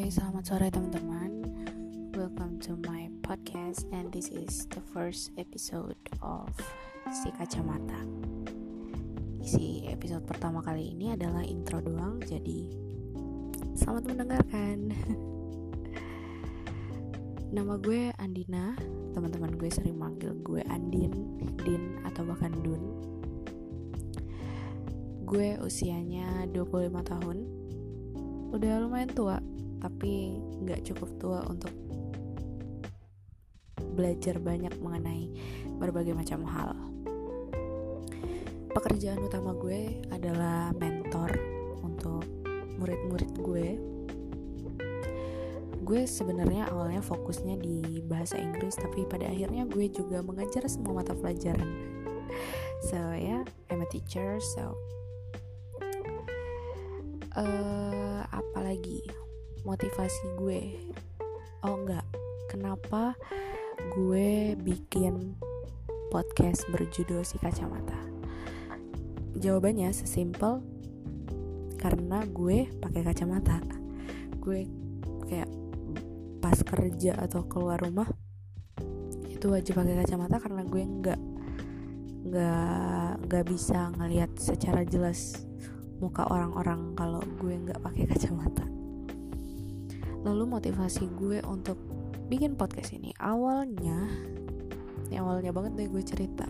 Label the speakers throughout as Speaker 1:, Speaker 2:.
Speaker 1: Selamat sore teman-teman. Welcome to my podcast and this is the first episode of Si Kacamata. Isi episode pertama kali ini adalah intro doang, jadi selamat mendengarkan. Nama gue Andina, teman-teman gue sering manggil gue Andin, Din, atau bahkan Dun. Gue usianya 25 tahun. Udah lumayan tua, tapi gak cukup tua untuk belajar banyak mengenai berbagai macam hal. Pekerjaan utama gue adalah mentor untuk murid-murid gue. Gue sebenarnya awalnya fokusnya di bahasa Inggris, tapi pada akhirnya gue juga mengajar semua mata pelajaran. So yeah, I'm a teacher. So apalagi motivasi gue? Kenapa gue bikin podcast berjudul Si Kacamata? Jawabannya sesimpel karena gue pakai kacamata. Gue kayak pas kerja atau keluar rumah itu wajib pakai kacamata karena gue nggak bisa ngelihat secara jelas muka orang-orang kalau gue nggak pakai kacamata. Lalu motivasi gue untuk bikin podcast ini awalnya banget deh gue cerita.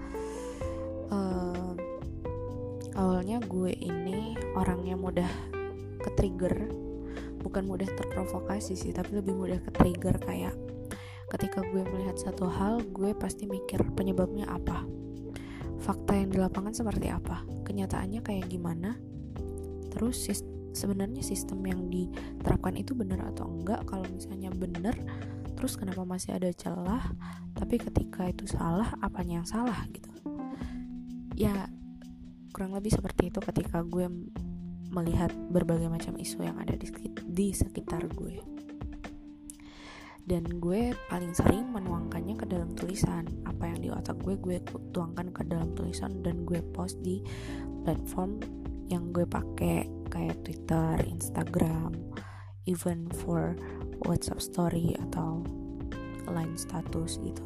Speaker 1: Awalnya gue ini orangnya mudah ke-trigger, bukan mudah terprovokasi sih, tapi lebih mudah ke-trigger. Kayak ketika gue melihat satu hal, gue pasti mikir penyebabnya apa, fakta yang di lapangan seperti apa, kenyataannya kayak gimana, terus sebenarnya sistem yang diterapkan itu benar atau enggak. Kalau misalnya benar, terus kenapa masih ada celah, tapi ketika itu salah, apanya yang salah gitu. Ya kurang lebih seperti itu ketika gue melihat berbagai macam isu yang ada di sekitar gue. Dan gue paling sering menuangkannya ke dalam tulisan. Apa yang di otak gue tuangkan ke dalam tulisan dan gue post di platform yang gue pakai, kayak Twitter, Instagram, even for WhatsApp story atau line status gitu.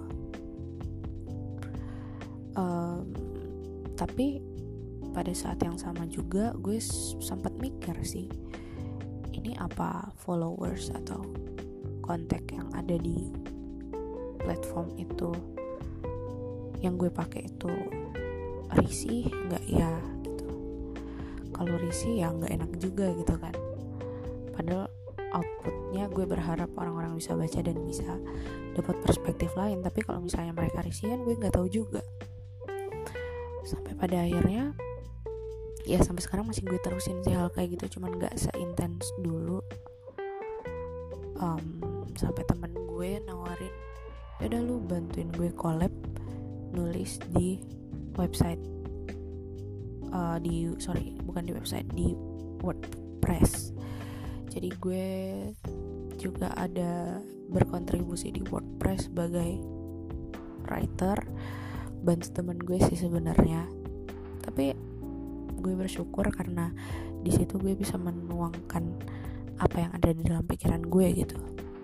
Speaker 1: Tapi pada saat yang sama juga gue sempat mikir sih, ini apa followers atau kontak yang ada di platform itu yang gue pakai itu risih nggak ya gitu. Kalau risih ya nggak enak juga gitu kan. Padahal outputnya gue berharap orang-orang bisa baca dan bisa dapat perspektif lain. Tapi kalau misalnya mereka risih kan gue nggak tahu juga. Sampai pada akhirnya ya sampai sekarang masih gue terusin sih hal kayak gitu, cuman nggak seintens dulu. Sampai temen gue nawarin, yaudah lu bantuin gue collab nulis di website, di WordPress. Jadi gue juga ada berkontribusi di WordPress sebagai writer, bantu temen gue sih sebenarnya. Tapi gue bersyukur karena di situ gue bisa menuangkan apa yang ada di dalam pikiran gue gitu.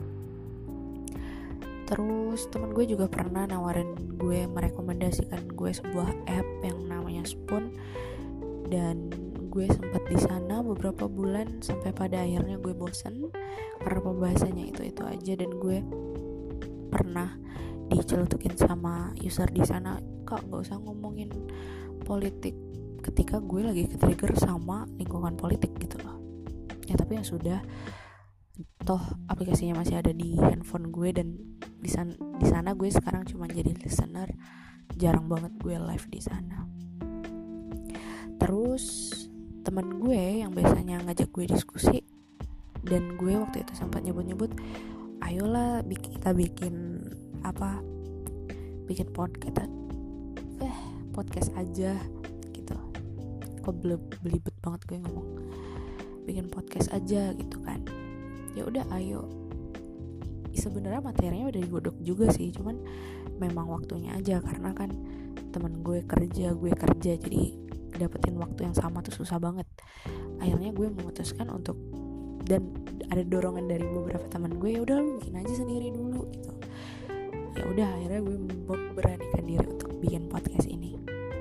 Speaker 1: Terus teman gue juga pernah nawarin gue, merekomendasikan gue sebuah app yang namanya Spoon, dan gue sempat di sana beberapa bulan sampai pada akhirnya gue bosen karena pembahasannya itu aja. Dan gue pernah dicelutukin sama user di sana, "Kak, nggak usah ngomongin politik," ketika gue lagi ke-trigger sama lingkungan politik gitu loh. Ya tapi ya sudah, toh aplikasinya masih ada di handphone gue, dan di sana gue sekarang cuma jadi listener, jarang banget gue live di sana. Terus teman gue yang biasanya ngajak gue diskusi, dan gue waktu itu sempat nyebut, ayolah kita bikin podcast aja gitu. Kok belibet banget gue ngomong, bikin podcast aja gitu kan. Ya udah ayo. Sebenarnya materinya udah digodok juga sih, cuman memang waktunya aja, karena kan teman gue kerja, jadi dapetin waktu yang sama tuh susah banget. Akhirnya gue memutuskan untuk dan ada dorongan dari beberapa teman gue, ya udah lu bikin aja sendiri dulu gitu. Ya udah, akhirnya gue memberanikan diri untuk bikin podcast ini.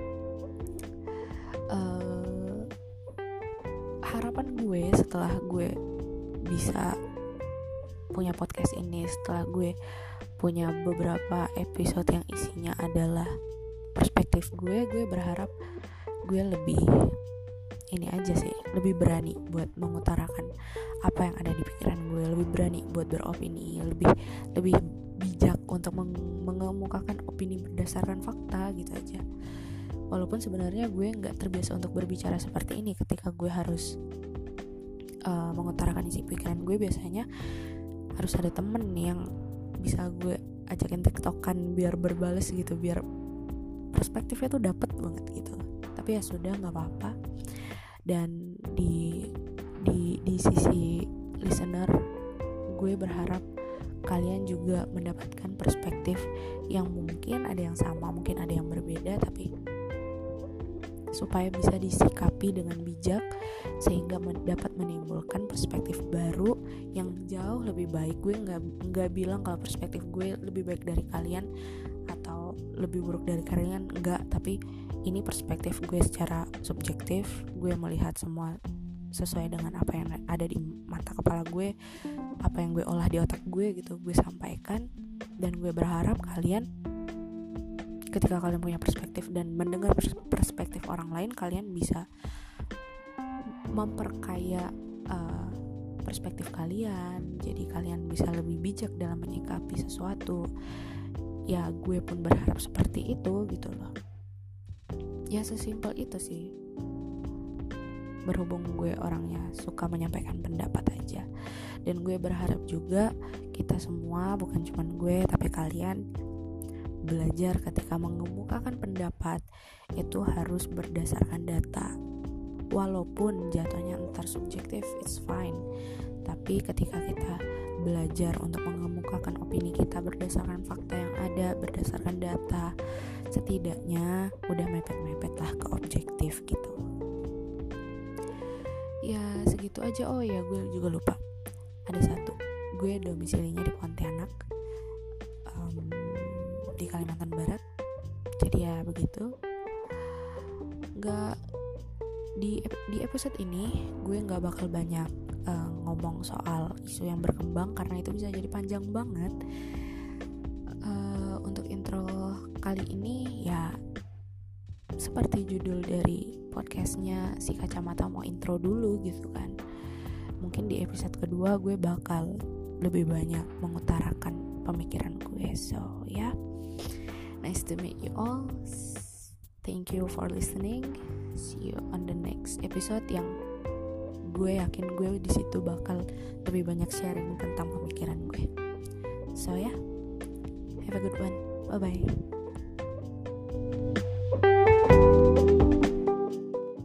Speaker 1: Harapan gue setelah gue bisa punya podcast ini, setelah gue punya beberapa episode yang isinya adalah perspektif gue berharap gue lebih lebih berani buat mengutarakan apa yang ada di pikiran gue, lebih berani buat beropini, lebih bijak untuk mengemukakan opini berdasarkan fakta gitu aja. Walaupun sebenarnya gue nggak terbiasa untuk berbicara seperti ini. Ketika gue harus mengutarakan isi pikiran gue, biasanya harus ada temen yang bisa gue ajakin tiktokan biar berbales gitu, biar perspektifnya tuh dapet banget gitu. Tapi ya sudah, nggak apa-apa. Dan di sisi listener, gue berharap kalian juga mendapatkan perspektif yang mungkin ada yang sama, mungkin ada yang berbeda, tapi supaya bisa disikapi dengan bijak sehingga dapat menimbulkan perspektif baru yang jauh lebih baik. Gue nggak bilang kalau perspektif gue lebih baik dari kalian atau lebih buruk dari kalian, enggak, tapi ini perspektif gue secara subjektif. Gue melihat semua sesuai dengan apa yang ada di mata kepala gue, apa yang gue olah di otak gue gitu, gue sampaikan. Dan gue berharap kalian, ketika kalian punya perspektif dan mendengar perspektif orang lain, kalian bisa memperkaya perspektif kalian. Jadi kalian bisa lebih bijak dalam menyikapi sesuatu. Ya gue pun berharap seperti itu gitu loh. Ya sesimpel itu sih. Berhubung gue orangnya suka menyampaikan pendapat aja. Dan gue berharap juga kita semua, bukan cuma gue tapi kalian, belajar ketika mengemukakan pendapat itu harus berdasarkan data. Walaupun jatuhnya entar subjektif, it's fine. Tapi ketika kita belajar untuk mengemukakan opini kita berdasarkan fakta yang ada, berdasarkan data, setidaknya udah mepet-mepet lah ke objektif gitu. Ya segitu aja. Oh ya, gue juga lupa, ada satu, gue domisilinya di Pontianak, di Kalimantan Barat. Jadi ya begitu. Di episode ini gue nggak bakal banyak ngomong soal isu yang berkembang karena itu bisa jadi panjang banget. Untuk intro kali ini ya seperti judul dari podcastnya, si kacamata mau intro dulu gitu kan. Mungkin di episode kedua gue bakal lebih banyak mengutarakan pemikiran gue. So ya, nice to meet you all. Thank you for listening. See you on the next episode yang gue yakin gue di situ bakal lebih banyak sharing tentang pemikiran gue. So ya, have a good one. Bye bye.